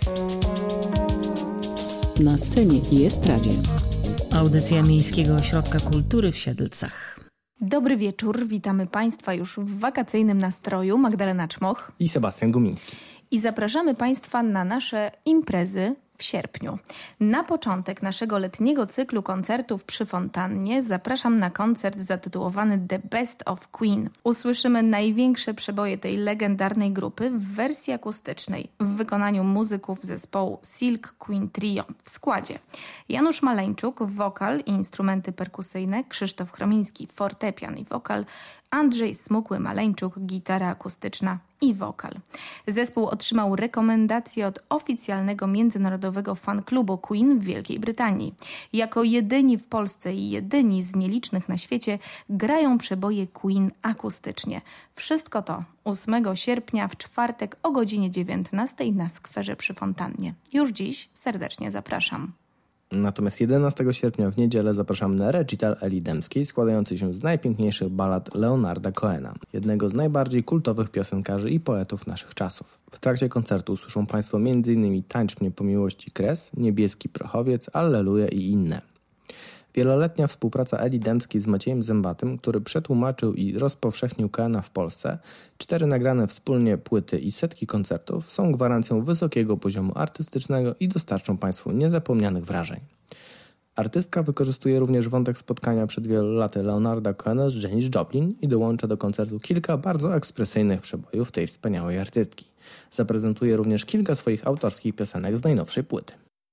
Na scenie jest radio. Audycja Miejskiego Ośrodka Kultury w Siedlcach. Dobry wieczór, witamy Państwa już w wakacyjnym nastroju. Magdalena Czmoch i Sebastian Gumiński. I zapraszamy Państwa na nasze imprezy w sierpniu. Na początek naszego letniego cyklu koncertów przy fontannie zapraszam na koncert zatytułowany The Best of Queen. Usłyszymy największe przeboje tej legendarnej grupy w wersji akustycznej w wykonaniu muzyków zespołu Silk Queen Trio w składzie Janusz Maleńczuk, wokal i instrumenty perkusyjne, Krzysztof Chromiński, fortepian i wokal, Andrzej Smukły-Maleńczuk, gitara akustyczna i wokal. Zespół otrzymał rekomendację od oficjalnego międzynarodowego fanklubu Queen w Wielkiej Brytanii. Jako jedyni w Polsce i jedyni z nielicznych na świecie grają przeboje Queen akustycznie. Wszystko to 8 sierpnia w czwartek o godzinie 19 na skwerze przy fontannie. Już dziś serdecznie zapraszam. Natomiast 11 sierpnia w niedzielę zapraszamy na recital Eli Dębskiej, składający się z najpiękniejszych ballad Leonarda Cohena, jednego z najbardziej kultowych piosenkarzy i poetów naszych czasów. W trakcie koncertu usłyszą Państwo m.in. Tańcz mnie po miłości Kres, Niebieski prochowiec, Alleluja i inne. Wieloletnia współpraca Eli Dębskiej z Maciejem Zębatym, który przetłumaczył i rozpowszechnił Cohena w Polsce, 4 nagrane wspólnie płyty i setki koncertów są gwarancją wysokiego poziomu artystycznego i dostarczą Państwu niezapomnianych wrażeń. Artystka wykorzystuje również wątek spotkania przed wielu laty Leonarda Cohena z Janis Joplin i dołącza do koncertu kilka bardzo ekspresyjnych przebojów tej wspaniałej artystki. Zaprezentuje również kilka swoich autorskich piosenek z najnowszej płyty.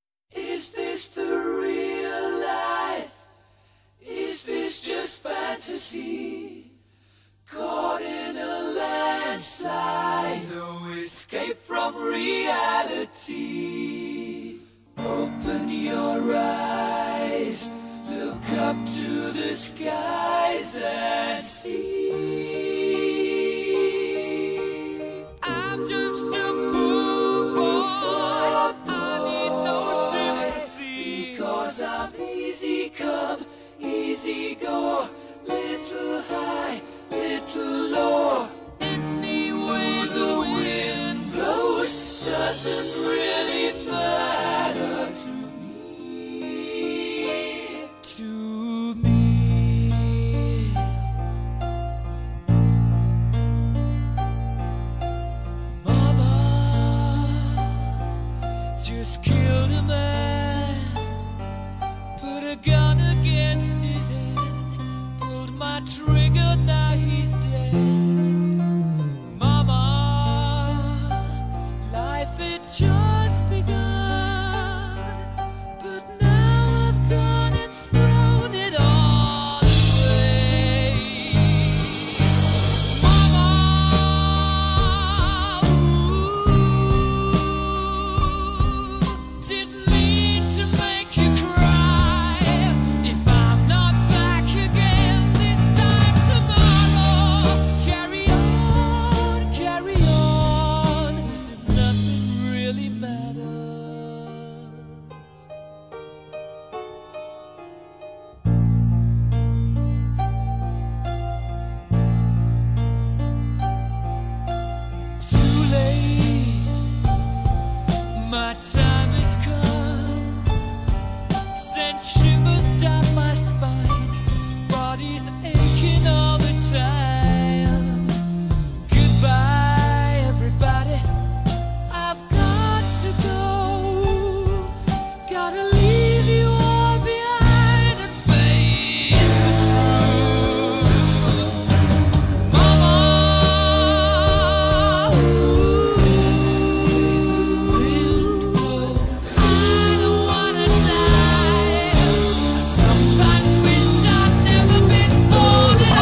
Caught in a landslide, no escape from reality. Open your eyes, look up to the skies and see. I'm just a poor boy, I need no sympathy, because I'm easy come, easy go, little high, little low. Any way the wind blows doesn't really matter to me. To me. Mama just killed a man, put a gun against his head, pulled my trigger, now he's dead. Mama, life had just begun, but now I've gone and thrown it all away. Mama, didn't mean to make you cry. If I'm not back again this time tomorrow, carry on, as if nothing really matters. Too late, my time has come, sent shivers down my spine, body's aching all the time. Goodbye, everybody, I've got to go, gotta leave you all behind and face the truth. Mama, I don't wanna die. Sometimes wish I'd never been born at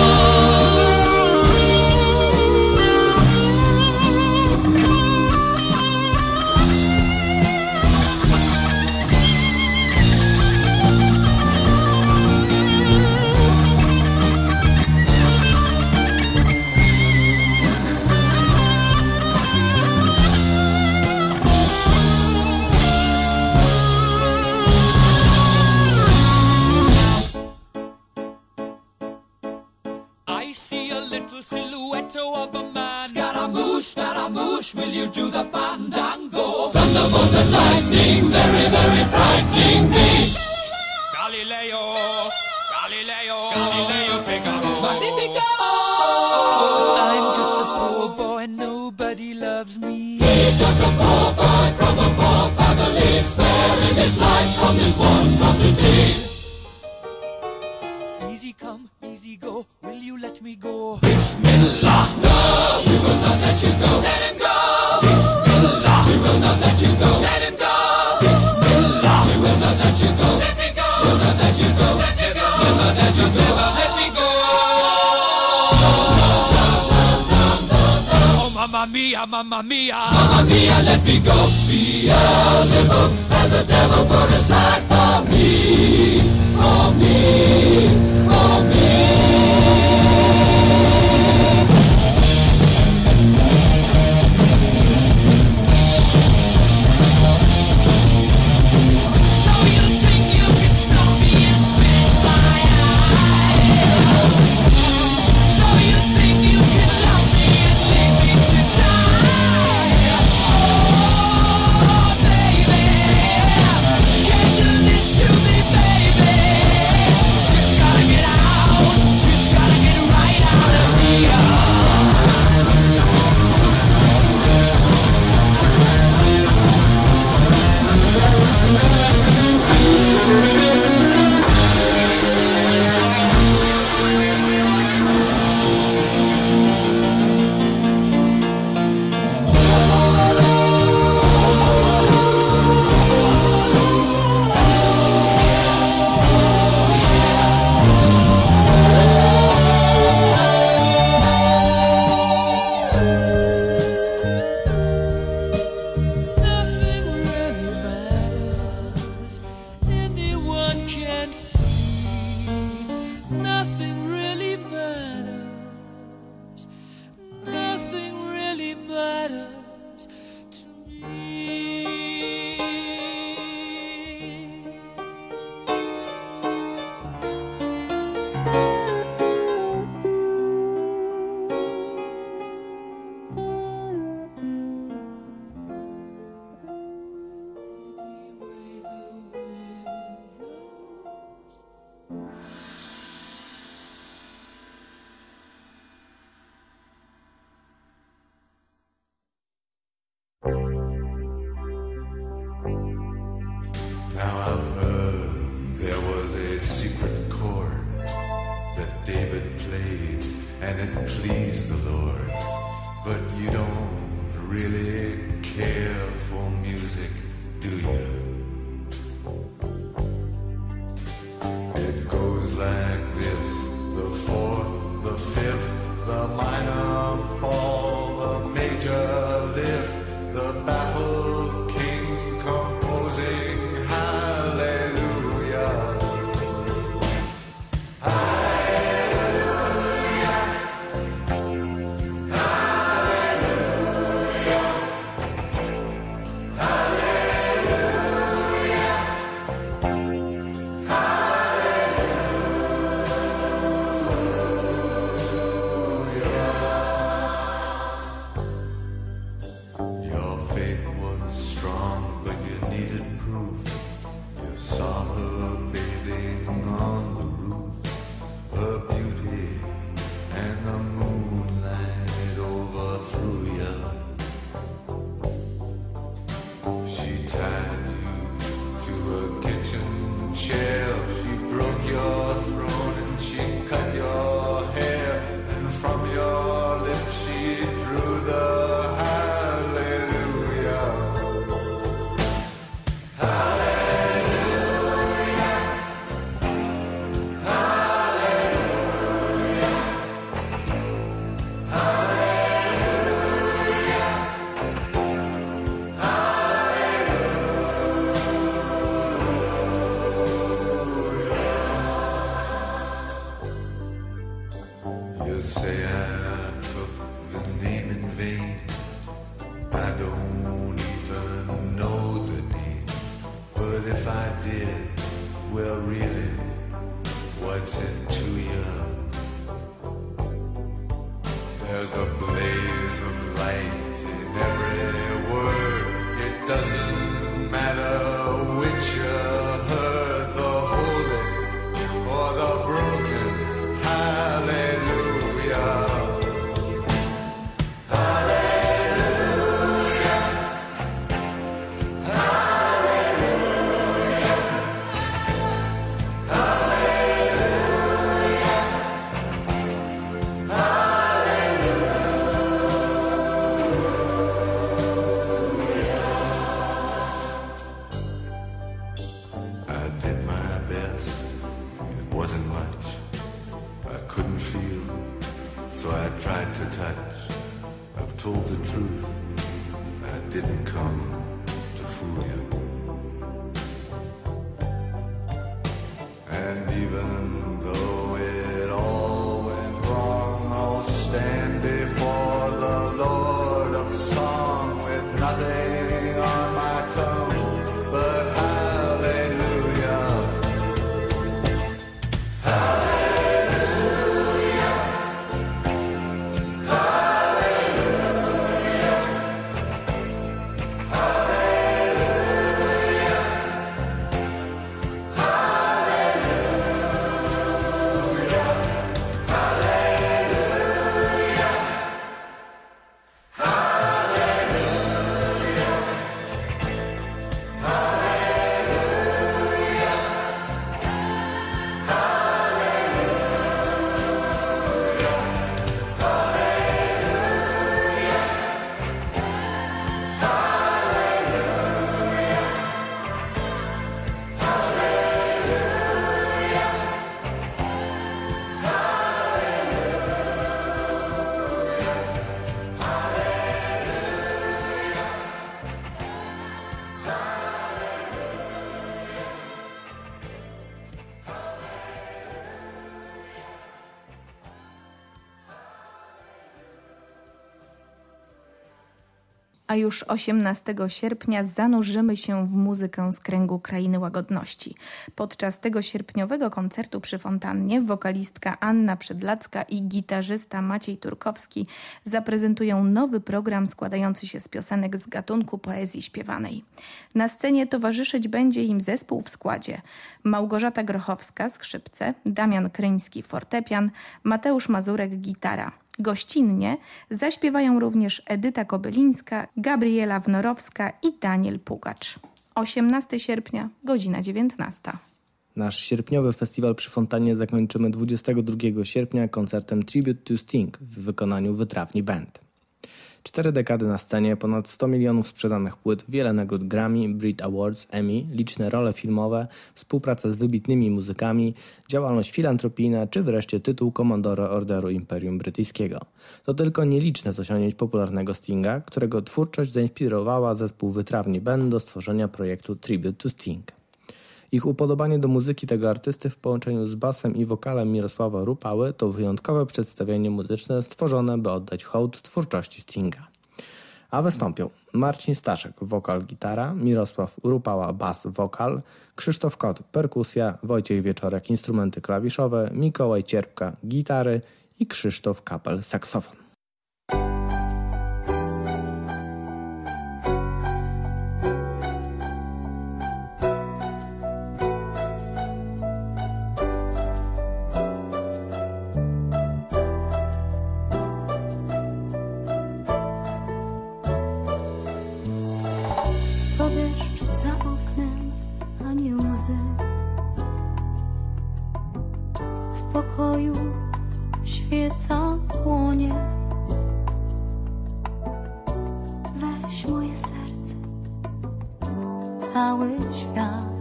I see a little silhouette of a man. Scaramouche, Scaramouche, will you do the fandango? Thunderbolt! Magnifico! I'm just a poor boy, nobody loves me. He's just a poor boy from a poor family, sparing his life from this monstrosity. Easy come, easy go, will you let me go? Bismillah, no, we will not let you go. Let him go. Bismillah, we will not let you go. Let him go. Bismillah, we will not let you go. Let me go. We'll not let you go. Let me go. We'll not let you go. Let me go. Oh, mamma mia, mamma mia. Mamma mia, let me go. Beelzebub has a devil put aside for me. For me. For me. Now I've heard there was a secret chord that David played and it pleased the Lord. But you don't really care for music, do you? It goes like this: the fourth, the fifth, the minor fall, the major lift, the baffled king composing hallelujah. Hallelujah. Hallelujah. Hallelujah. Your faith was strong, but you needed proof. You saw her bathing on the roof, her beauty and the moonlight overthrew you. She tied you to a kitchen chair, she broke your throne and she cut your hair, and from your lips she drew the hallelujah. Hallelujah. Hallelujah. Hallelujah. You say I took the name in vain. I don't even know the name. But if I did, well really, what's it to you? There's a blaze of light in every word. It doesn't matter which you heard, the holy or the broken. A już 18 sierpnia zanurzymy się w muzykę z kręgu Krainy Łagodności. Podczas tego sierpniowego koncertu przy fontannie wokalistka Anna Przedlacka i gitarzysta Maciej Turkowski zaprezentują nowy program składający się z piosenek z gatunku poezji śpiewanej. Na scenie towarzyszyć będzie im zespół w składzie: Małgorzata Grochowska skrzypce, Damian Kryński fortepian, Mateusz Mazurek gitara. Gościnnie zaśpiewają również Edyta Kobylińska, Gabriela Wnorowska i Daniel Pugacz. 18 sierpnia, godzina 19. Nasz sierpniowy festiwal przy fontannie zakończymy 22 sierpnia koncertem Tribute to Sting w wykonaniu Wytrawni Band. 4 dekady na scenie, ponad 100 milionów sprzedanych płyt, wiele nagród Grammy, Brit Awards, Emmy, liczne role filmowe, współpraca z wybitnymi muzykami, działalność filantropijna czy wreszcie tytuł komandora Orderu Imperium Brytyjskiego. To tylko nieliczne z osiągnięć popularnego Stinga, którego twórczość zainspirowała zespół Wytrawni Band do stworzenia projektu Tribute to Sting. Ich upodobanie do muzyki tego artysty w połączeniu z basem i wokalem Mirosława Rupały to wyjątkowe przedstawienie muzyczne stworzone, by oddać hołd twórczości Stinga. A wystąpią Marcin Staszek, wokal, gitara, Mirosław Rupała, bas, wokal, Krzysztof Kot, perkusja, Wojciech Wieczorek, instrumenty klawiszowe, Mikołaj Cierpka, gitary i Krzysztof Kapel, saksofon. To deszcz za oknem, a nie łzy. W pokoju świeca płonie. Weź moje serce, cały świat.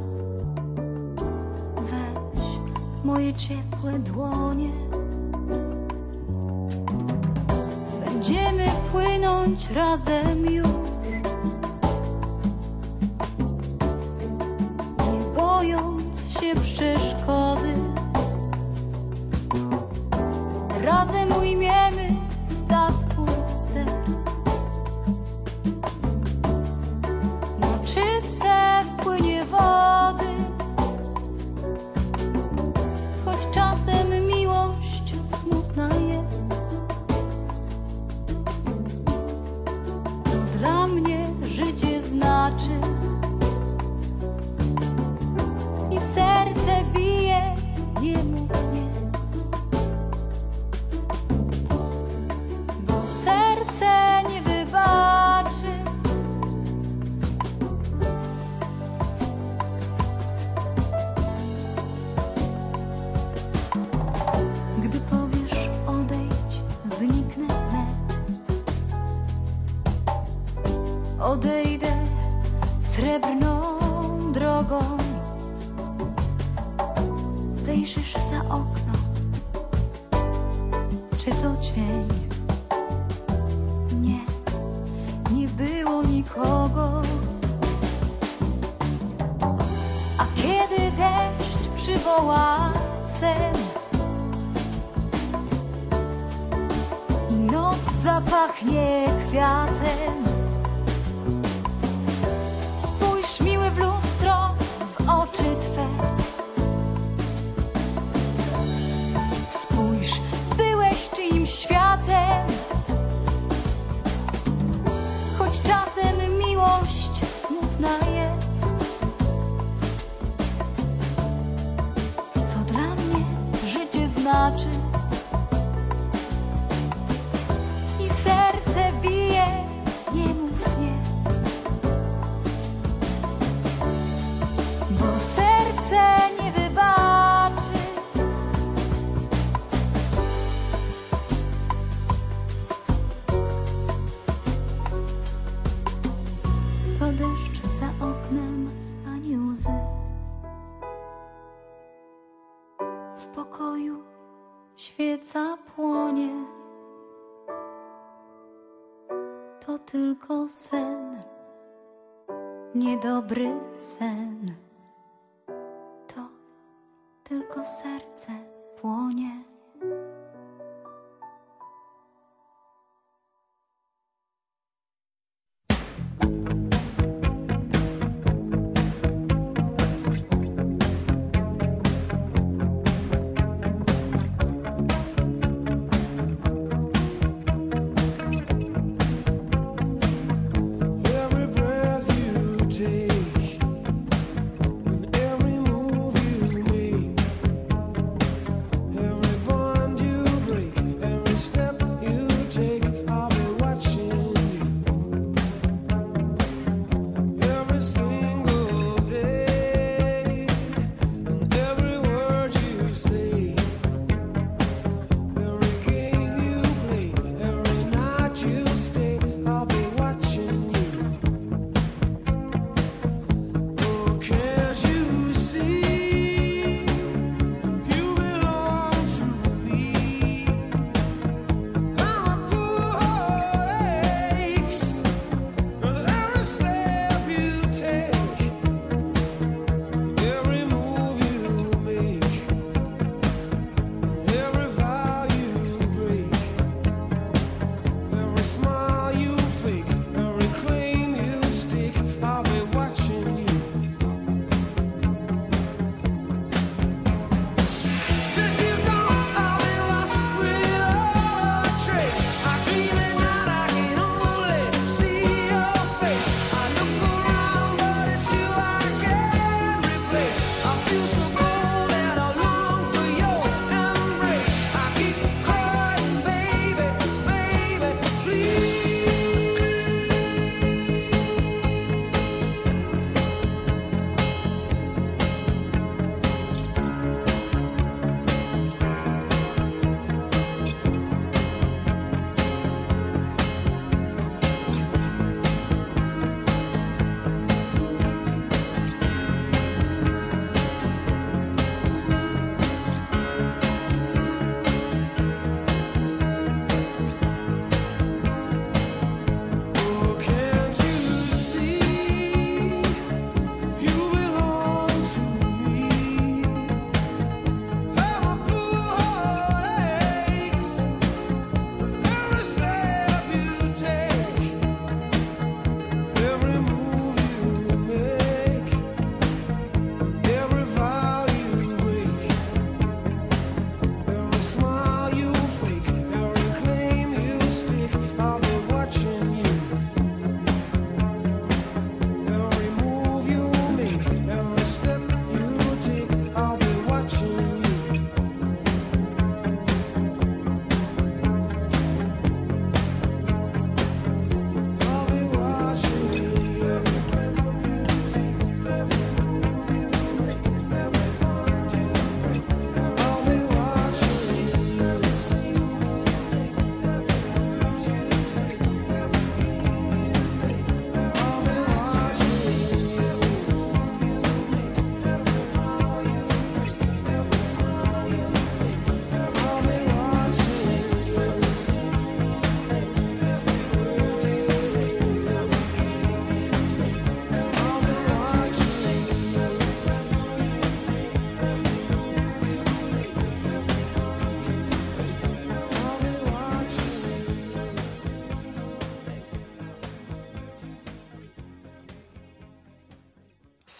Weź moje ciepłe dłonie. Będziemy płynąć razem już. Przeszkody. Razem ujmiemy statku ster na czyste wpłynie wody. Choć czasem miłość smutna jest, to dla mnie życie znaczy. Serce bije, nie mów nie, bo serce nie wybaczy. Gdy powiesz odejdź, zniknę wnet. Odejdę srebrną drogą. Wyjrzysz za okno, czy to cień? Nie, nie było nikogo. A kiedy deszcz przywoła sen i noc zapachnie kwiatem, spójrz miły w lustro, w oczy twe. Byłeś czyimś światem, choć czasem miłość smutna jest, to dla mnie życie znaczy. I serce bije, nie mów nie, bo serce nie wybaczy. To deszcz za oknem, a nie łzy. W pokoju świeca płonie. To tylko sen, niedobry sen. To tylko serce płonie.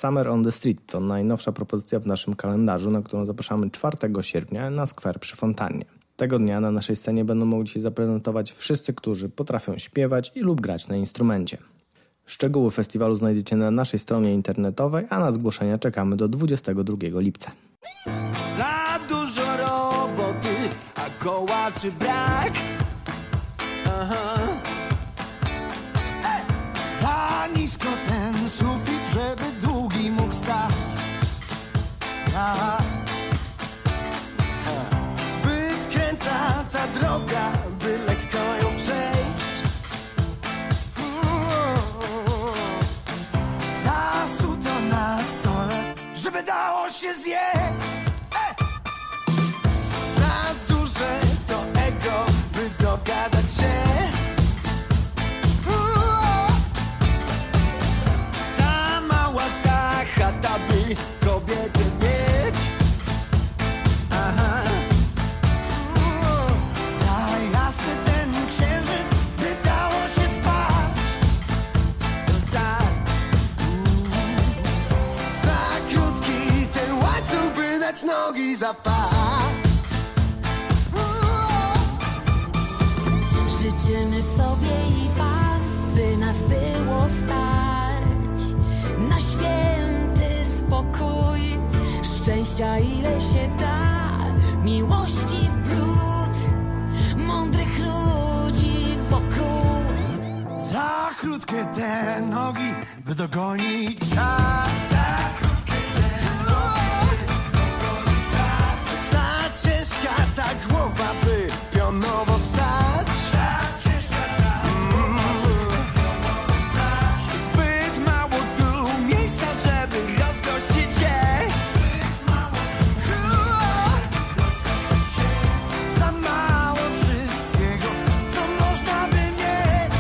Summer on the Street to najnowsza propozycja w naszym kalendarzu, na którą zapraszamy 4 sierpnia na skwer przy fontannie. Tego dnia na naszej scenie będą mogli się zaprezentować wszyscy, którzy potrafią śpiewać lub grać na instrumencie. Szczegóły festiwalu znajdziecie na naszej stronie internetowej, a na zgłoszenia czekamy do 22 lipca. Za dużo roboty, a kołaczy brak. Aha. Za nisko ten sufit, żeby długi mógł stać. Zbyt kręca ta droga, by lekko ją przejść. Zasuto na stole, żeby dało się zjeść. Za duże to ego, by dogadać się. Za mała ta chata, by kobietę mieć. Aha. Za jasny ten księżyc, by dało się spać. Tak. Za krótki ten łańcuch, by dać nogi za pas. Życzymy sobie i wam, by nas było stać na święty spokój, szczęścia ile się da, miłości w bród, mądrych ludzi wokół. Za krótkie te nogi, by dogonić czas. Za krótkie te nogi, by dogonić czas. Za ciężka ta głowa, by pionowo stać. Za ciężka ta Zbyt mało tu miejsca, żeby rozgościć się. za mało wszystkiego, co można by mieć.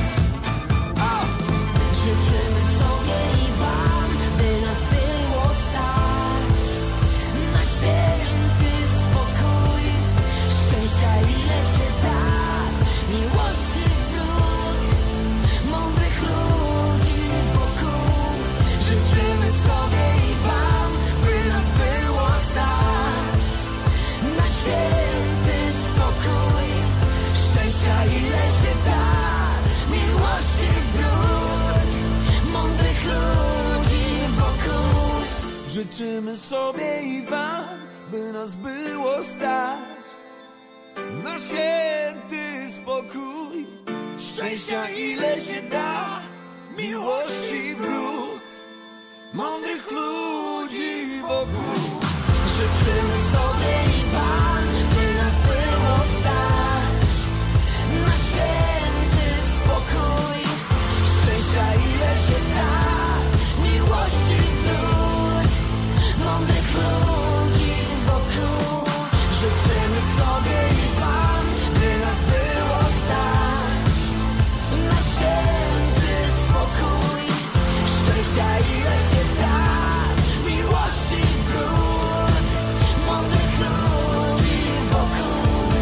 Życzymy sobie i wam, by nas było stać na święty spokój, szczęścia ile się da, miłości w bród, mądrych ludzi wokół. Życzymy sobie i wam, by nas było stać na święty spokój, szczęścia ile się da, miłości w bród, mądrych ludzi wokół. Życzymy sobie i wam, by nas było stać na święty spokój, szczęścia ile się da, miłości wrót, mądrych ludzi wokół. Życzymy sobie i wam, by nas było stać na święty spokój, szczęścia ile się da, miłości wrót, mądrych ludzi wokół. Życzymy sobie i wam, by nas było stać na święty spokój, szczęścia ile się da, miłości wrót, mądrych ludzi wokół.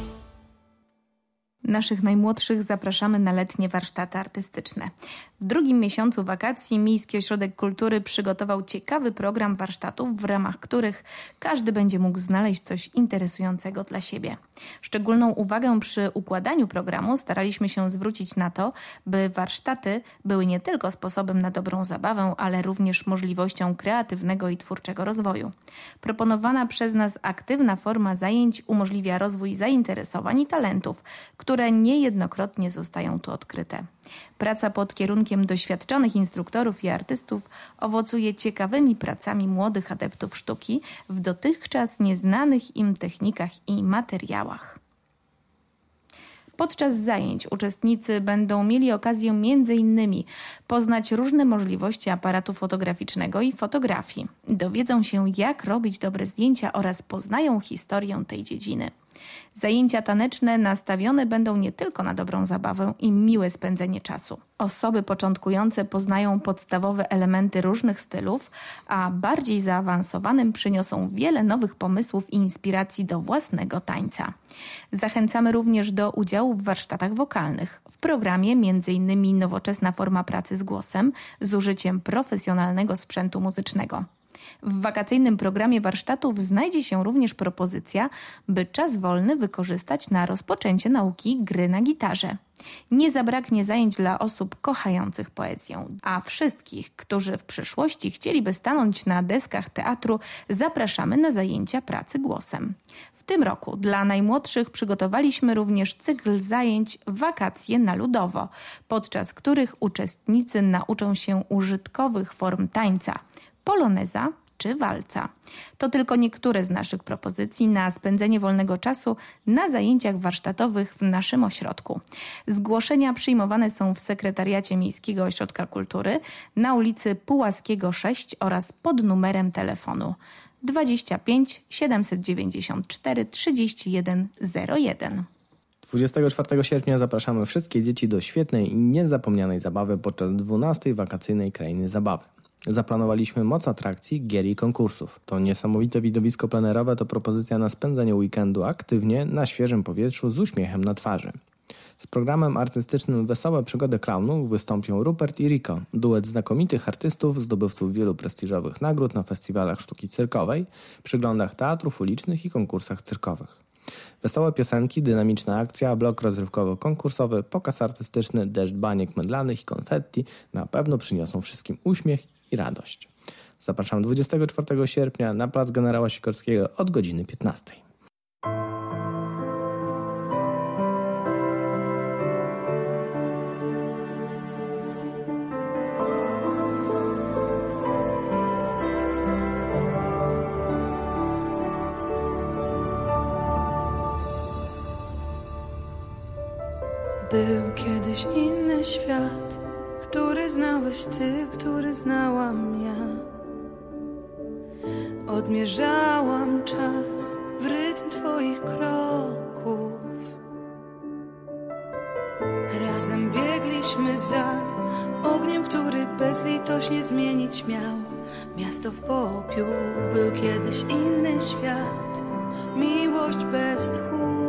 Naszych najmłodszych zapraszamy na letnie warsztaty artystyczne. W drugim miesiącu wakacji Miejski Ośrodek Kultury przygotował ciekawy program warsztatów, w ramach których każdy będzie mógł znaleźć coś interesującego dla siebie. Szczególną uwagę przy układaniu programu staraliśmy się zwrócić na to, by warsztaty były nie tylko sposobem na dobrą zabawę, ale również możliwością kreatywnego i twórczego rozwoju. Proponowana przez nas aktywna forma zajęć umożliwia rozwój zainteresowań i talentów, które niejednokrotnie zostają tu odkryte. Praca pod kierunkiem doświadczonych instruktorów i artystów owocuje ciekawymi pracami młodych adeptów sztuki w dotychczas nieznanych im technikach i materiałach. Podczas zajęć uczestnicy będą mieli okazję m.in. poznać różne możliwości aparatu fotograficznego i fotografii. Dowiedzą się, jak robić dobre zdjęcia oraz poznają historię tej dziedziny. Zajęcia taneczne nastawione będą nie tylko na dobrą zabawę i miłe spędzenie czasu. Osoby początkujące poznają podstawowe elementy różnych stylów, a bardziej zaawansowanym przyniosą wiele nowych pomysłów i inspiracji do własnego tańca. Zachęcamy również do udziału w warsztatach wokalnych. W programie m.in. nowoczesna forma pracy z głosem z użyciem profesjonalnego sprzętu muzycznego. W wakacyjnym programie warsztatów znajdzie się również propozycja, by czas wolny wykorzystać na rozpoczęcie nauki gry na gitarze. Nie zabraknie zajęć dla osób kochających poezję, a wszystkich, którzy w przyszłości chcieliby stanąć na deskach teatru, zapraszamy na zajęcia pracy głosem. W tym roku dla najmłodszych przygotowaliśmy również cykl zajęć Wakacje na Ludowo, podczas których uczestnicy nauczą się użytkowych form tańca, poloneza czy walca. To tylko niektóre z naszych propozycji na spędzenie wolnego czasu na zajęciach warsztatowych w naszym ośrodku. Zgłoszenia przyjmowane są w Sekretariacie Miejskiego Ośrodka Kultury na ulicy Pułaskiego 6 oraz pod numerem telefonu 25 794 31 01. 24 sierpnia zapraszamy wszystkie dzieci do świetnej i niezapomnianej zabawy podczas 12. wakacyjnej Krainy Zabawy. Zaplanowaliśmy moc atrakcji, gier i konkursów. To niesamowite widowisko plenerowe to propozycja na spędzenie weekendu aktywnie, na świeżym powietrzu, z uśmiechem na twarzy. Z programem artystycznym Wesołe przygody klaunów wystąpią Rupert i Rico, duet znakomitych artystów, zdobywców wielu prestiżowych nagród na festiwalach sztuki cyrkowej, przyglądach teatrów ulicznych i konkursach cyrkowych. Wesołe piosenki, dynamiczna akcja, blok rozrywkowo-konkursowy, pokaz artystyczny, deszcz baniek mydlanych i konfetti na pewno przyniosą wszystkim uśmiech i radość. Zapraszam 24 sierpnia na plac Generała Sikorskiego od godziny 15. Był kiedyś inny świat, który znałeś ty, który znałam ja. Odmierzałam czas w rytm twoich kroków. Razem biegliśmy za ogniem, który bezlitośnie zmienić miał miasto w popiół. Był kiedyś inny świat, miłość bez tchu.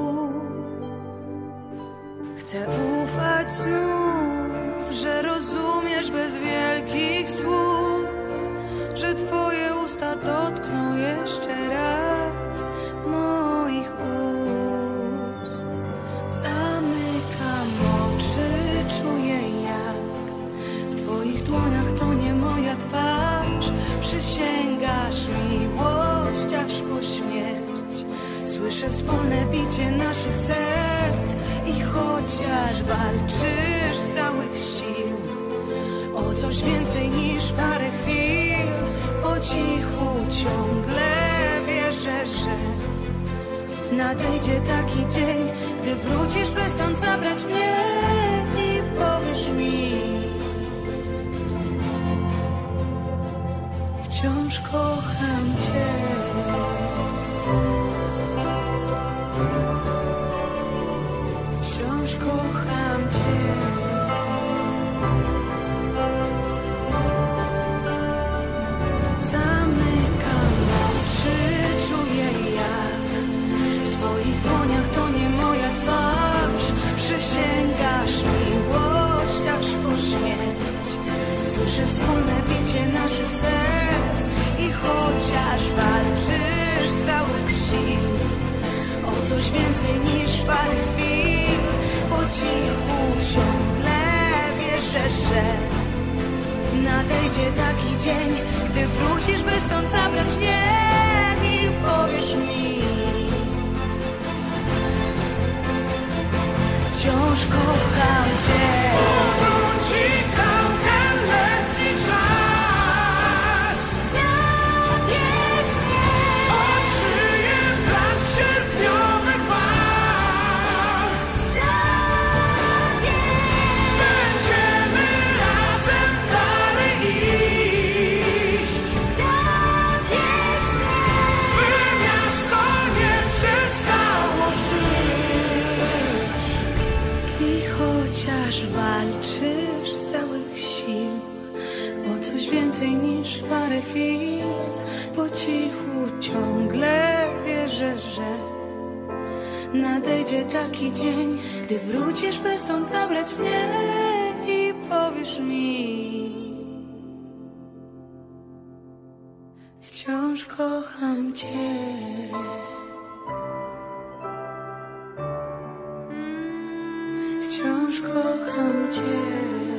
Chcę ufać znów, że rozumiesz bez wielkich słów, że twoje usta dotkną jeszcze raz moich ust. Zamykam oczy, czuję jak w twoich dłoniach tonie moja twarz. Przysięgasz miłość aż po śmierć. Słyszę wspólne bicie naszych serc. I chociaż walczysz z całych sił o coś więcej niż parę chwil, po cichu ciągle wierzę, że nadejdzie taki dzień, gdy wrócisz, by stąd zabrać mnie i powiesz mi: wciąż kocham cię. Wciąż kocham cię. Zamykam oczy, czuję jak w twoich dłoniach tonie moja twarz. Przysięgasz miłość aż po śmierć. Słyszę wspólne bicie naszych serc. I chociaż walczysz z całych sił o coś więcej niż parę chwil, po cichu ciągle wierzę, że nadejdzie taki dzień, gdy wrócisz, by stąd zabrać mnie i powiesz mi: wciąż kocham cię. Powróci tam ten letni czas. Zabierz mnie. Odżyję blask sierpniowych barw. Zabierz. Będziemy razem dalej iść. Zabierz mnie. By miasto nie przestało więcej niż parę chwil. Po cichu ciągle wierzę, że nadejdzie taki dzień, gdy wrócisz, by stąd zabrać mnie i powiesz mi: wciąż kocham cię. Wciąż kocham cię.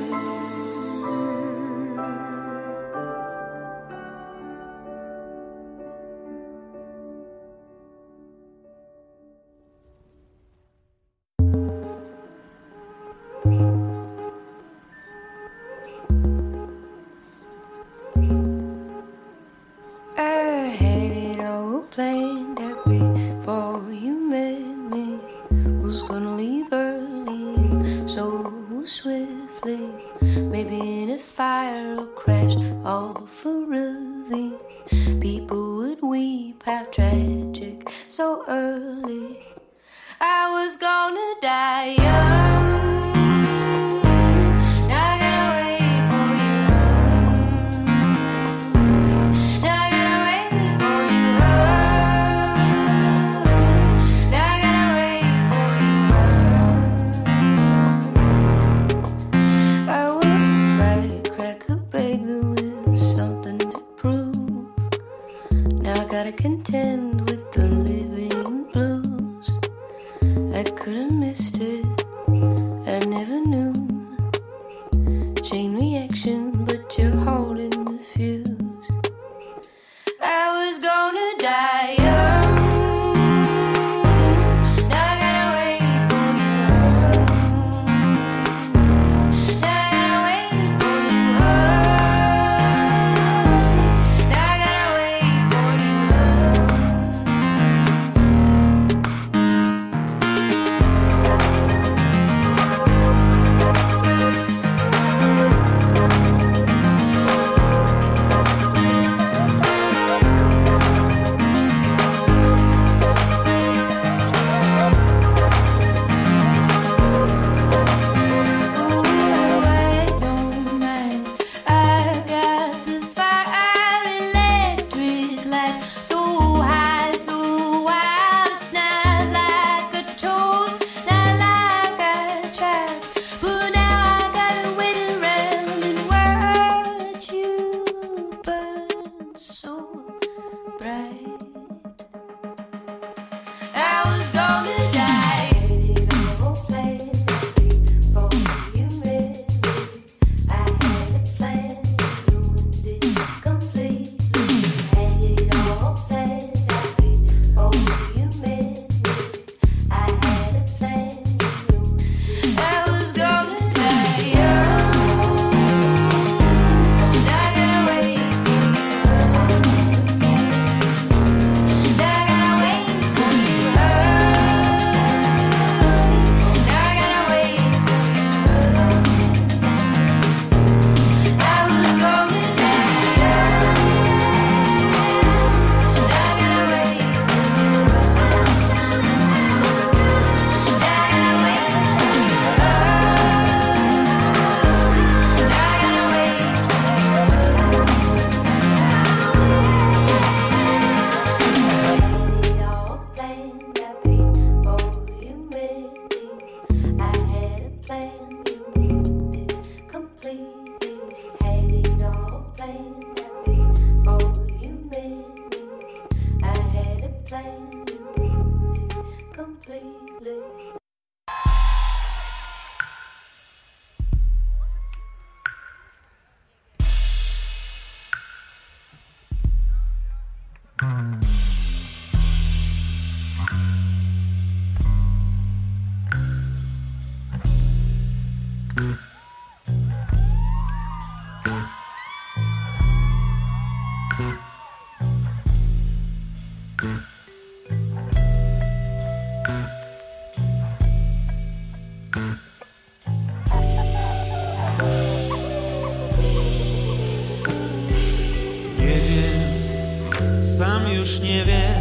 już nie wiem,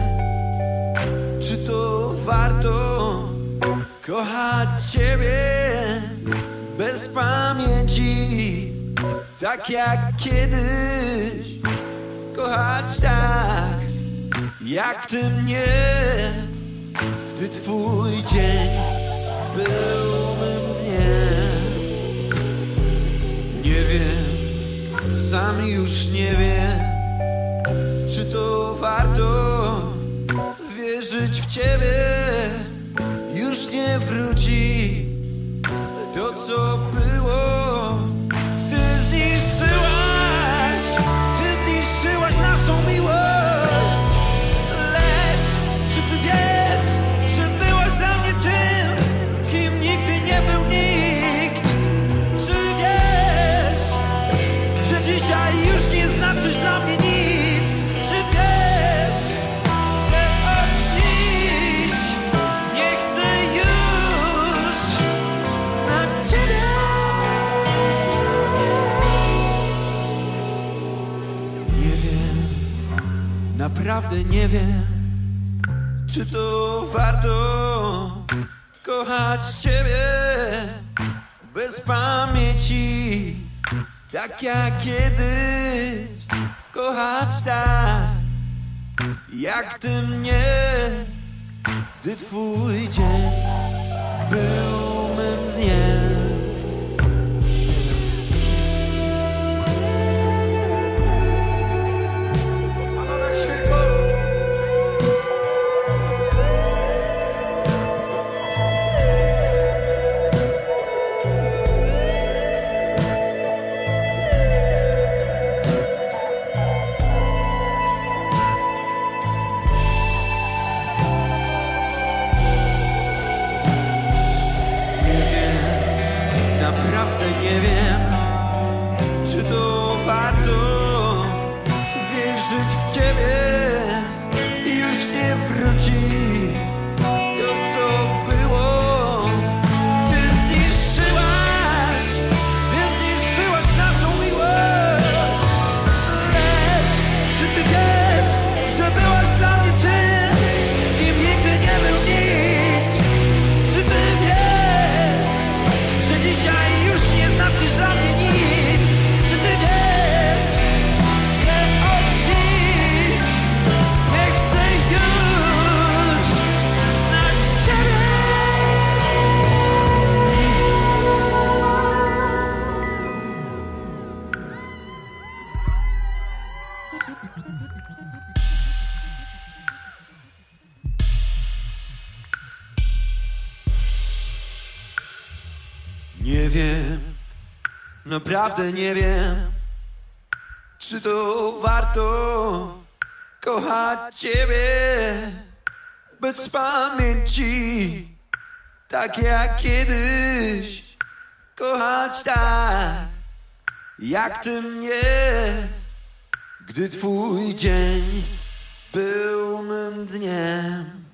czy to warto kochać Ciebie bez pamięci, tak jak kiedyś. kochać tak, jak ty mnie, gdy twój dzień był mym dniem. Nie wiem, sam już nie wiem, czy to warto wierzyć w ciebie. Już nie wróci to, co było. Ty zniszczyłaś naszą miłość. Lecz czy ty wiesz, że byłaś dla mnie tym, kim nigdy nie był nikt? Czy wiesz, że dzisiaj już nie znaczysz dla mnie nic? Czy wiesz, że od dziś nie chcę już znać ciebie? Nie wiem, naprawdę nie wiem, czy to warto kochać ciebie bez pamięci, tak jak kiedyś. Kochać tak, jak ty mnie, gdy twój dzień był mym dniem. Naprawdę nie wiem, czy to warto wierzyć w ciebie. Już nie wróci to, co było. Ty zniszczyłaś naszą miłość. Lecz czy ty wiesz, że byłaś dla mnie tym, kim nigdy nie był nikt? Czy ty wiesz, że dzisiaj już nie znaczysz dla mnie nic? Czy ty wiesz, że od dziś nie chcę już znać ciebie? Nie wiem, naprawdę nie wiem, czy to warto kochać ciebie bez pamięci, tak jak kiedyś. Kochać tak, jak ty mnie, gdy twój dzień był mym dniem.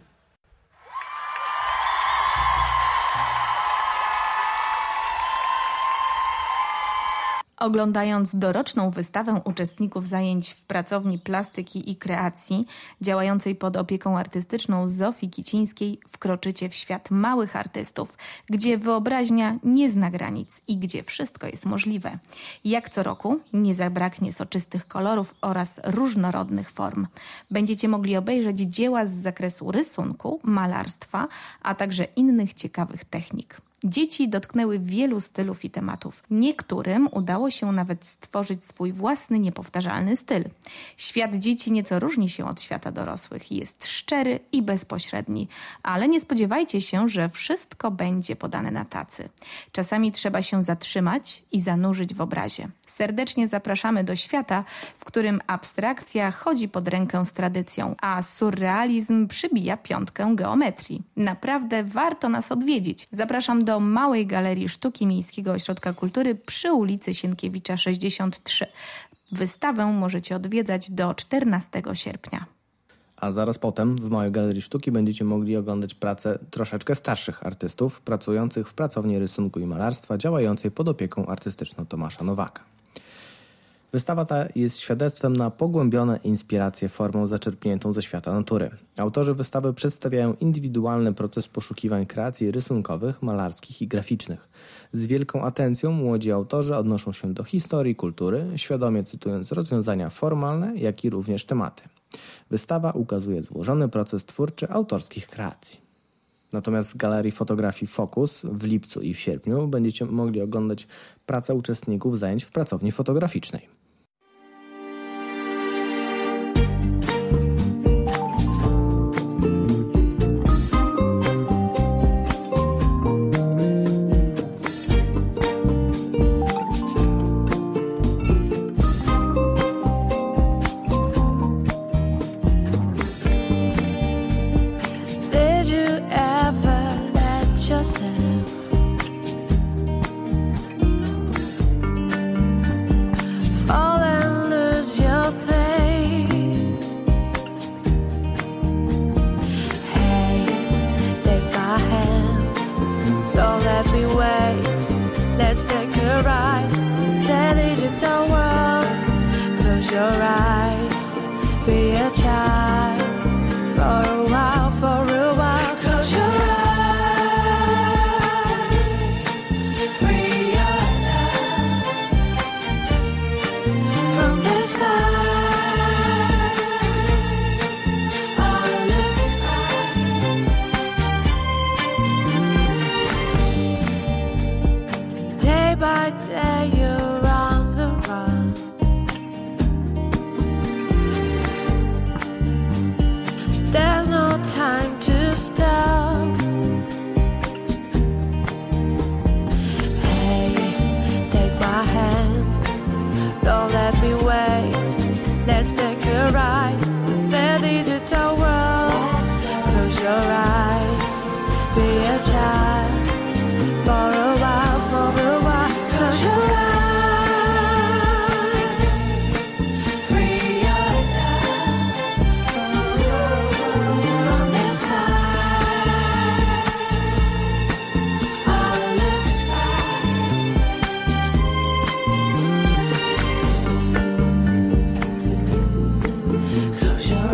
Oglądając doroczną wystawę uczestników zajęć w Pracowni Plastyki i Kreacji działającej pod opieką artystyczną Zofii Kicińskiej, wkroczycie w świat małych artystów, gdzie wyobraźnia nie zna granic i gdzie wszystko jest możliwe. Jak co roku nie zabraknie soczystych kolorów oraz różnorodnych form. Będziecie mogli obejrzeć dzieła z zakresu rysunku, malarstwa, a także innych ciekawych technik. Dzieci dotknęły wielu stylów i tematów. Niektórym udało się nawet stworzyć swój własny, niepowtarzalny styl. Świat dzieci nieco różni się od świata dorosłych. Jest szczery i bezpośredni. Ale nie spodziewajcie się, że wszystko będzie podane na tacy. Czasami trzeba się zatrzymać i zanurzyć w obrazie. Serdecznie zapraszamy do świata, w którym abstrakcja chodzi pod rękę z tradycją, a surrealizm przybija piątkę geometrii. Naprawdę warto nas odwiedzić. Zapraszam do Małej Galerii Sztuki Miejskiego Ośrodka Kultury przy ulicy Sienkiewicza 63. Wystawę możecie odwiedzać do 14 sierpnia. A zaraz potem w Małej Galerii Sztuki będziecie mogli oglądać pracę troszeczkę starszych artystów pracujących w Pracowni Rysunku i Malarstwa działającej pod opieką artystyczną Tomasza Nowaka. Wystawa ta jest świadectwem na pogłębione inspiracje formą zaczerpniętą ze świata natury. Autorzy wystawy przedstawiają indywidualny proces poszukiwań kreacji rysunkowych, malarskich i graficznych. Z wielką atencją młodzi autorzy odnoszą się do historii, kultury, świadomie cytując rozwiązania formalne, jak i również tematy. Wystawa ukazuje złożony proces twórczy autorskich kreacji. Natomiast w Galerii Fotografii Focus w lipcu i w sierpniu będziecie mogli oglądać pracę uczestników zajęć w pracowni fotograficznej. Let's take a ride, the digital world. Close your eyes, be a child for a while, for a while. Close your eyes, free your love from the side. All looks fine. Day by day you're on the run. There's no time to stop. Hey, take my hand, don't let me wait. Let's take a ride to the digital world. Close your eyes, be a child for a while, for a while. Close your eyes, free your love from inside. All looks fine. Close your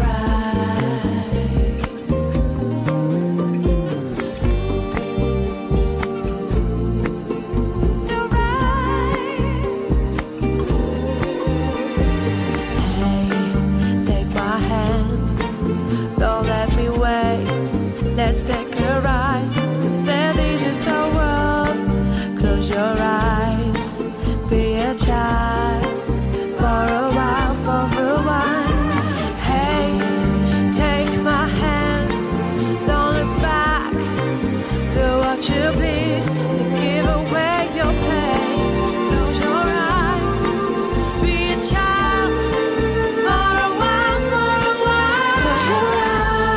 Let's take a ride to the digital world. Close your eyes, be a child for a while, for a while. Hey, take my hand, don't look back. Do what you please, give away your pain. Close your eyes, be a child for a while, for a while. Close your eyes.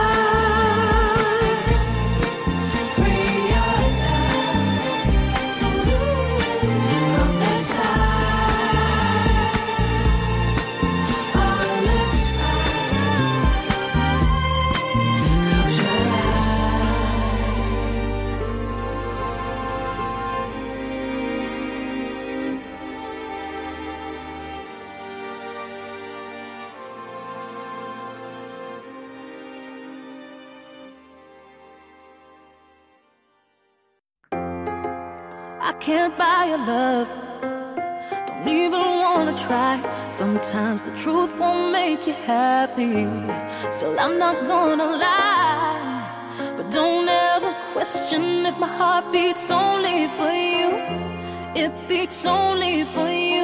I can't buy your love, don't even wanna try. Sometimes the truth won't make you happy, still I'm not gonna lie. But don't ever question if my heart beats only for you. It beats only for you.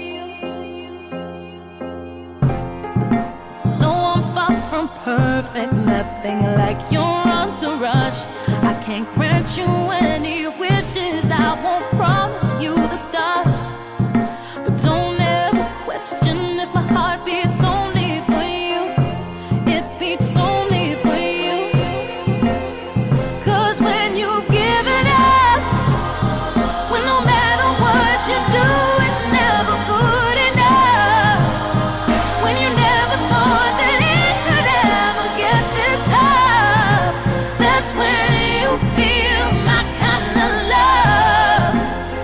No, I'm far from perfect, nothing like your entourage. I can't grant you any wishes, I won't promise you the stars. But don't ever question if my heart beats only for you. It beats only for you. 'Cause when you've given up, when no matter what you do, it's never good enough. When you never thought that it could ever get this tough, that's when you feel my kind of love.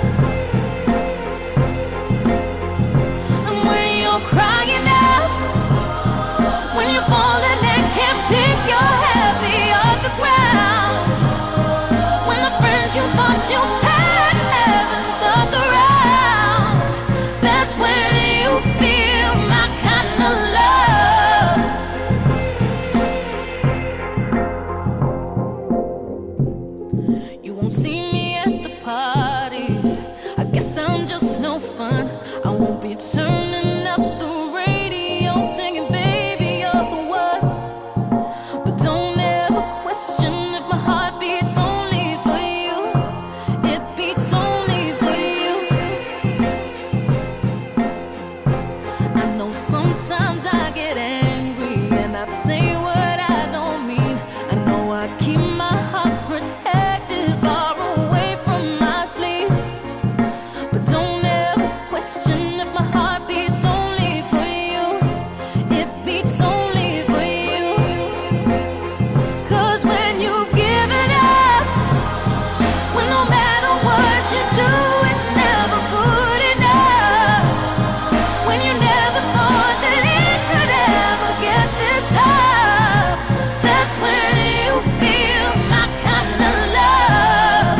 Sometimes I get angry and I say what I don't mean. I know I keep my heart protected far away from my sleep. But don't ever question if my heart beats only for you. It beats only for you. 'Cause when you've given up, when no matter what you do, it's never good enough. When you never thought that it could ever get this tough, that's when you feel my kind of love.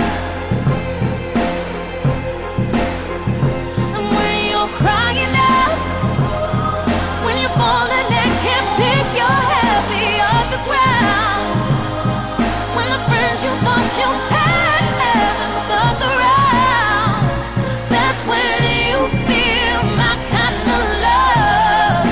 And when you're crying out, when you're falling and can't pick your happy off the ground, when the friends you thought you had haven't stuck around, that's when you feel my kind of love.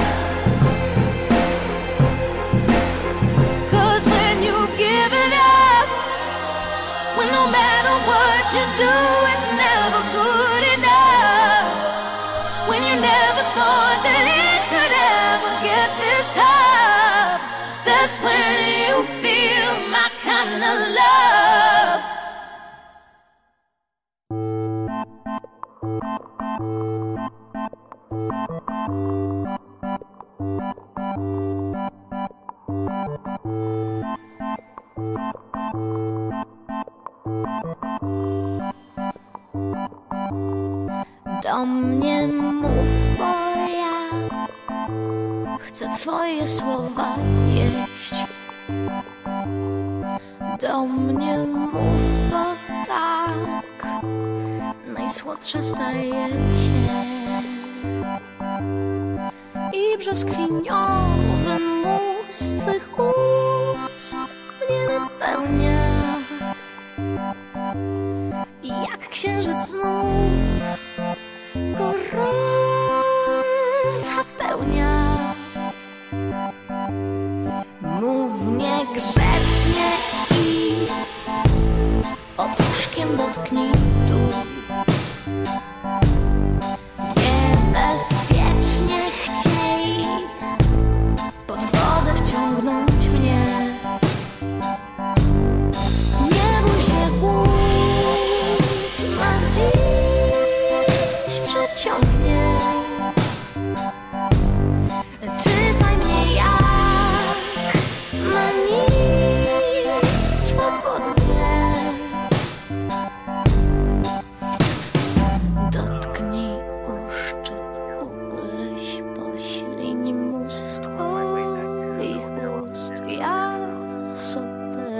'Cause when you've given up, when no matter what you do, it's never good enough. When you never thought that it could ever get this tough, that's when you feel my kind of love. Do mnie mów, bo ja chcę twoje słowa jeść. Do mnie mów, bo tak najsłodsza staje się. I brzoskwiniowy mus twych ust mnie napełnia. Jak księżyc znów gorąca pełnia. Mów niegrzecznie i opuszkiem dotknij tu. Niebezpiecznie chciej pod wodę wciągnąć mnie. Nie bój się, głód nas dziś przeciągnie. Czytaj mnie jak menu swobodnie. Dotknij uszczyp, ugryź, poślij mus z twoich ust. Ja sobie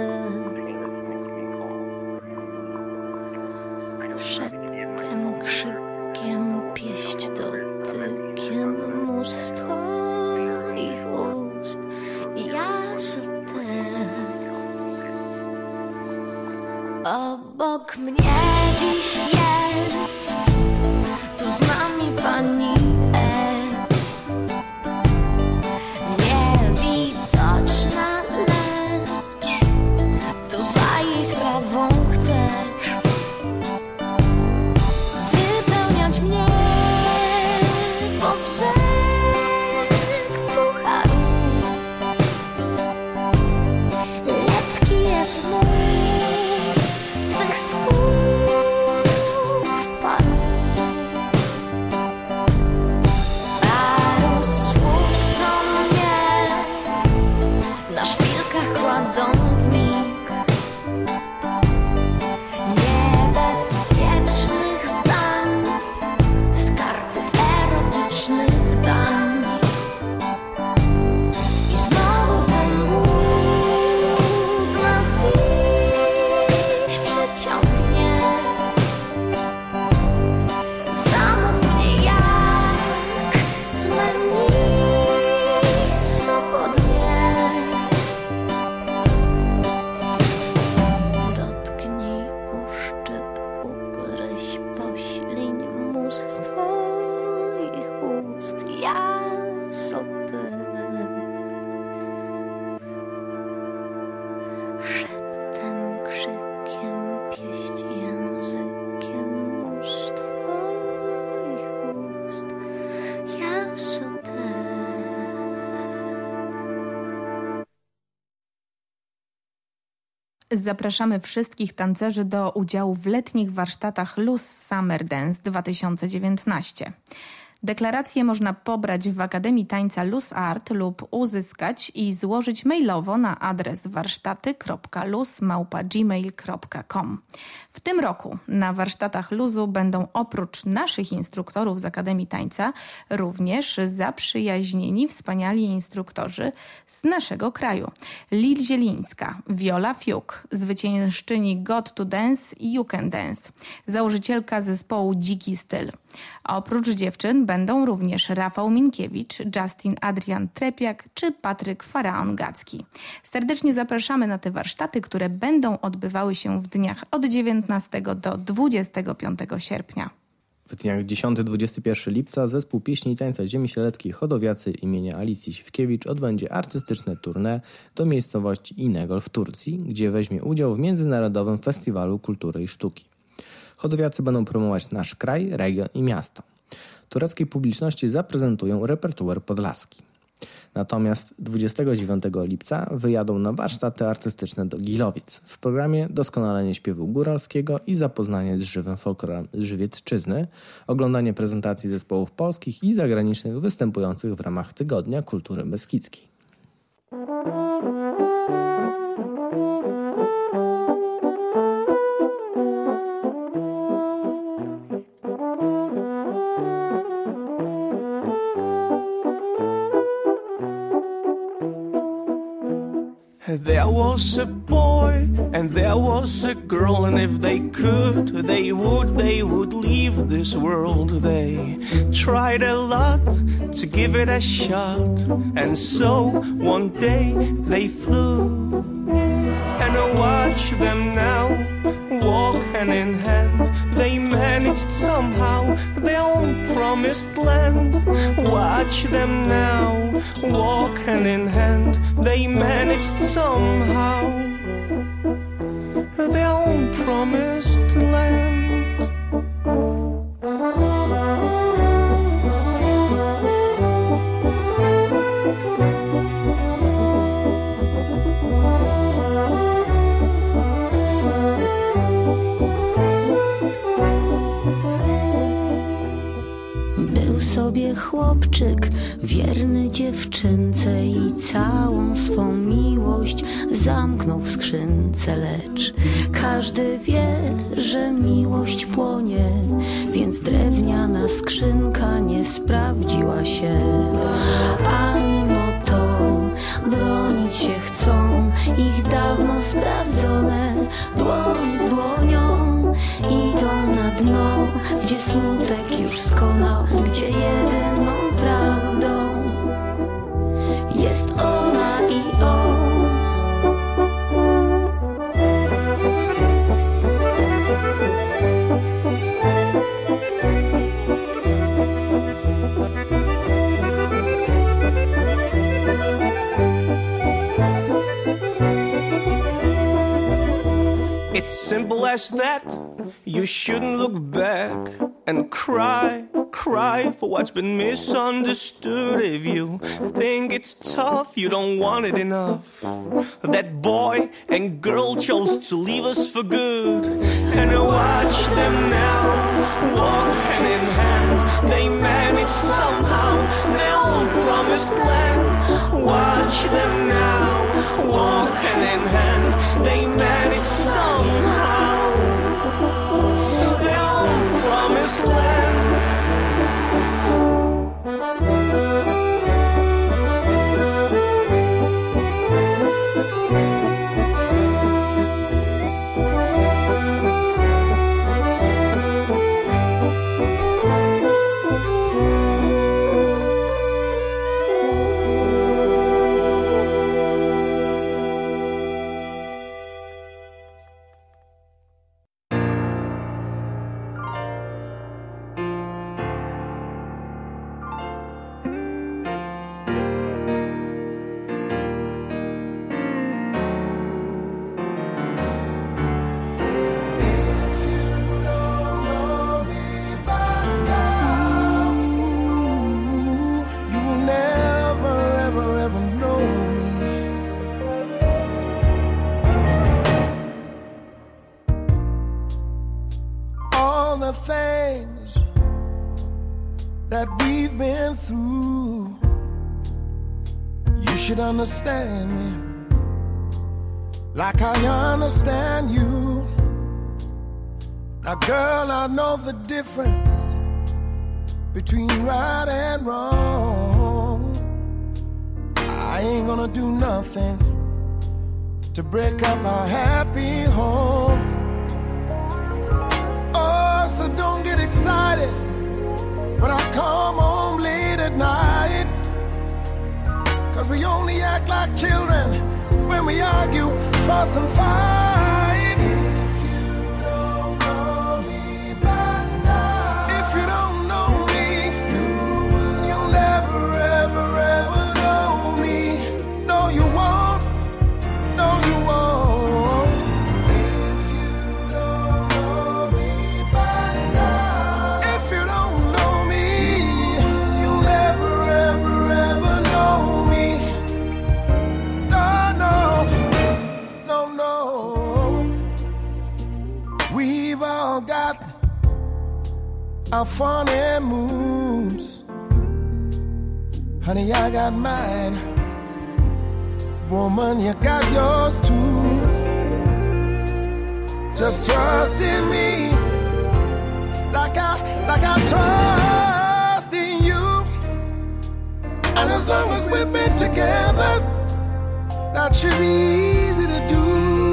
szeptem, krzykiem, pieść dotykiem mus z twoich ust. Ja sobie obok mnie dziś jest tu z nami pani niewidoczna, lecz tu za jej sprawą chcesz wypełniać mnie po brzeg pucharu. Lepki jest mus twych słów Zapraszamy wszystkich tancerzy do udziału w letnich warsztatach Loose Summer Dance 2019. Deklaracje można pobrać w Akademii Tańca Loose Art lub uzyskać i złożyć mailowo na adres warsztaty.luz@gmail.com. W tym roku na warsztatach luzu będą oprócz naszych instruktorów z Akademii Tańca również zaprzyjaźnieni wspaniali instruktorzy z naszego kraju. Lil Zielińska, Viola Fiuk, zwyciężczyni Got to Dance i You Can Dance, założycielka zespołu Dziki Styl. A oprócz dziewczyn będą również Rafał Minkiewicz, Justin Adrian Trepiak czy Patryk Faraon-Gacki. Serdecznie zapraszamy na te warsztaty, które będą odbywały się w dniach od 19 do 25 sierpnia. W dniach 10-21 lipca zespół pieśni i tańca ziemi sieleckiej Chodowiacy imienia Alicji Siwkiewicz odbędzie artystyczne tournée do miejscowości Inegöl w Turcji, gdzie weźmie udział w Międzynarodowym Festiwalu Kultury i Sztuki. Chodowiacy będą promować nasz kraj, region i miasto. Tureckiej publiczności zaprezentują repertuar podlaski. Natomiast 29 lipca wyjadą na warsztaty artystyczne do Gilowic. W programie doskonalenie śpiewu góralskiego i zapoznanie z żywym folklorem Żywiecczyzny, oglądanie prezentacji zespołów polskich i zagranicznych występujących w ramach Tygodnia Kultury Beskidzkiej. There was a boy and there was a girl, and if they could, they would leave this world. They tried a lot to give it a shot, and so one day they flew. And I watch them now, walk hand in hand. They managed somehow their own promised land. Watch them now, walk hand in hand. They managed somehow their own promised land. Sobie chłopczyk wierny dziewczynce i całą swą miłość zamknął w skrzynce, lecz każdy wie, że miłość płonie, więc drewniana skrzynka nie sprawdziła się. A mimo to bronić się chcą ich dawno sprawdzone, dłoń z dłonią idą na dno, gdzie smutek już skonał, gdzie jedyną prawdą jest ona i on. It's simple as that. You shouldn't look back and cry for what's been misunderstood. If you think it's tough, you don't want it enough. That boy and girl chose to leave us for good. And I watch them now, walk hand in hand. They managed somehow their own promised land. Watch them now, walk hand in hand. They managed somehow their own promised land. should understand me like I understand you. Now, girl, I know the difference between right and wrong. I ain't gonna do nothing to break up our happy home. Oh, so don't get excited when I come home late at night, 'cause we only act like children when we argue, fuss and fight. If you don't know me by now, if you don't know me, you'll never, ever, ever know me. No, you won't. No, you won't. If you don't know me by now, if you don't know me, you'll never, ever, ever know me. No, no, no, no. We've all got our funny moves. Honey, I got mine. Woman, you got yours too. Just trust in me like I trust in you. And as long as we've been together, that should be easy to do.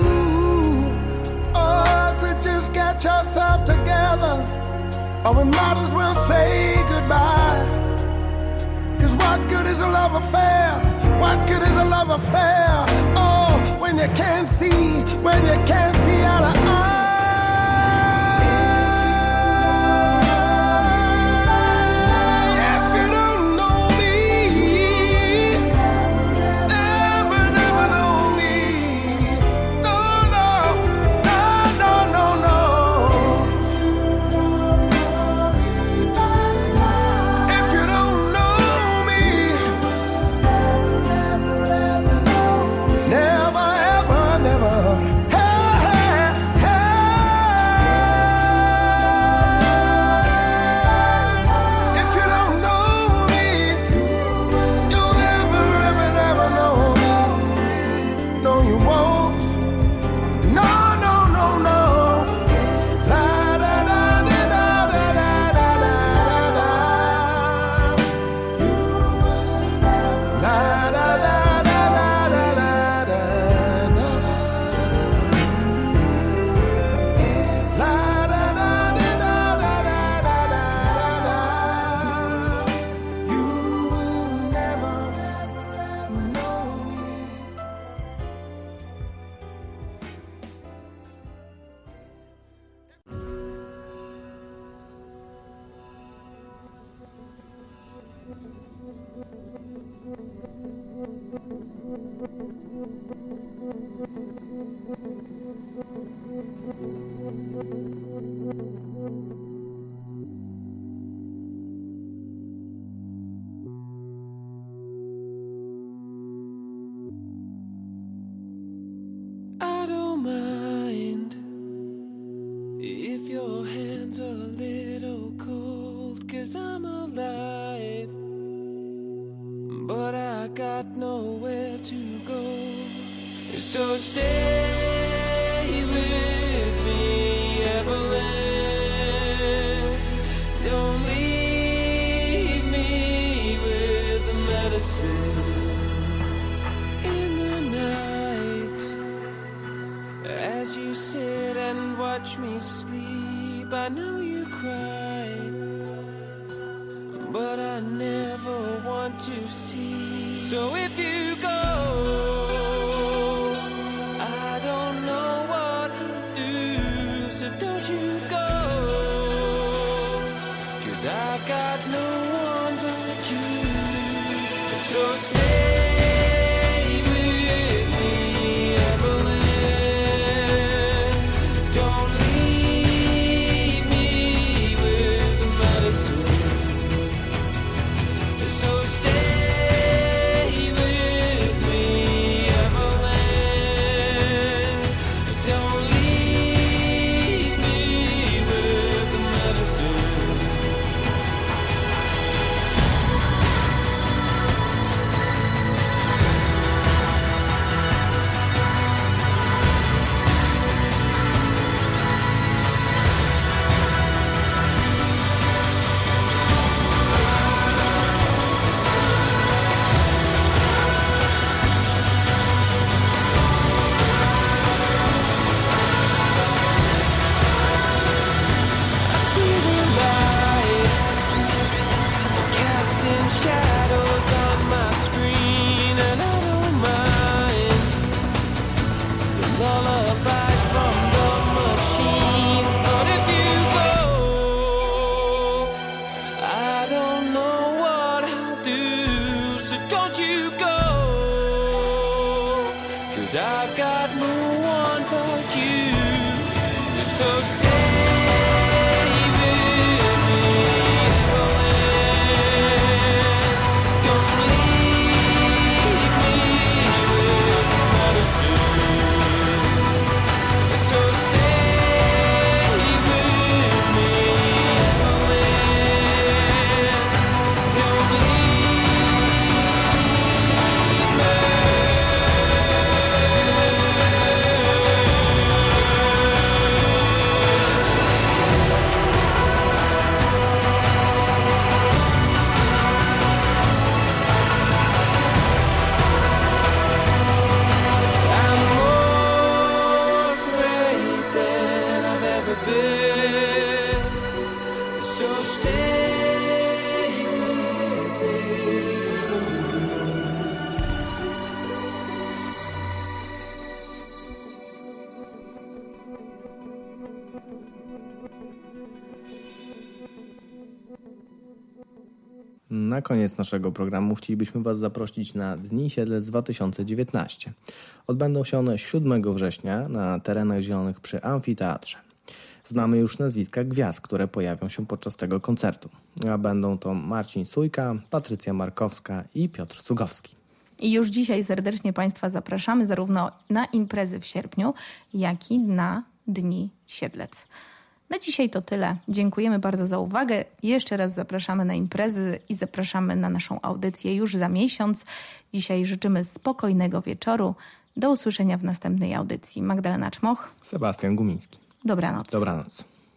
Oh, so just get yourself together, or we might as well say goodbye. 'Cause what good is a love affair? What good is a love affair? Oh, when you can't see eye to eye. If you don't know me, never, never know me. No, no, no, no, no, no. If you don't know me, never, ever, never. Hey, hey, hey. If you don't know me, you'll never, ever, never know me. No, you won't. No, no, no, no. La, da, da, da, da, da, da, da, da, da. La, da, da, da, da, da, da, da, da. La, da, da, da, da, da, da, da, da. You will never know me. I don't mind if your hands are a little cold, 'cause I'm alive, but I got nowhere to go. So stay with me, Evelyn. Don't leave me with the medicine. In the night, as you sit and watch me sleep, I know you cry, but I never want to see. So if you go, I don't know what to do. So don't you go, 'cause I've got no one but you. So stay with me, Evelyn. Don't leave me with the medicine. So stay with me, Evelyn. Don't leave me with the medicine. So don't you go, 'cause I've got no one but you. So stay with me, don't leave me with another soon. So stay with me, don't leave me. So stay with me. Na koniec naszego programu chcielibyśmy Was zaprosić na Dni Siedlec 2019. Odbędą się one 7 września na terenach zielonych przy amfiteatrze. Znamy już nazwiska gwiazd, które pojawią się podczas tego koncertu. A będą to Marcin Sujka, Patrycja Markowska i Piotr Cugowski. I już dzisiaj serdecznie Państwa zapraszamy zarówno na imprezy w sierpniu, jak i na Dni Siedlec. Na dzisiaj to tyle. Dziękujemy bardzo za uwagę. Jeszcze raz zapraszamy na imprezy i zapraszamy na naszą audycję już za miesiąc. Dzisiaj życzymy spokojnego wieczoru. Do usłyszenia w następnej audycji. Magdalena Czmoch. Sebastian Gumiński. Dobranoc. Dobranoc.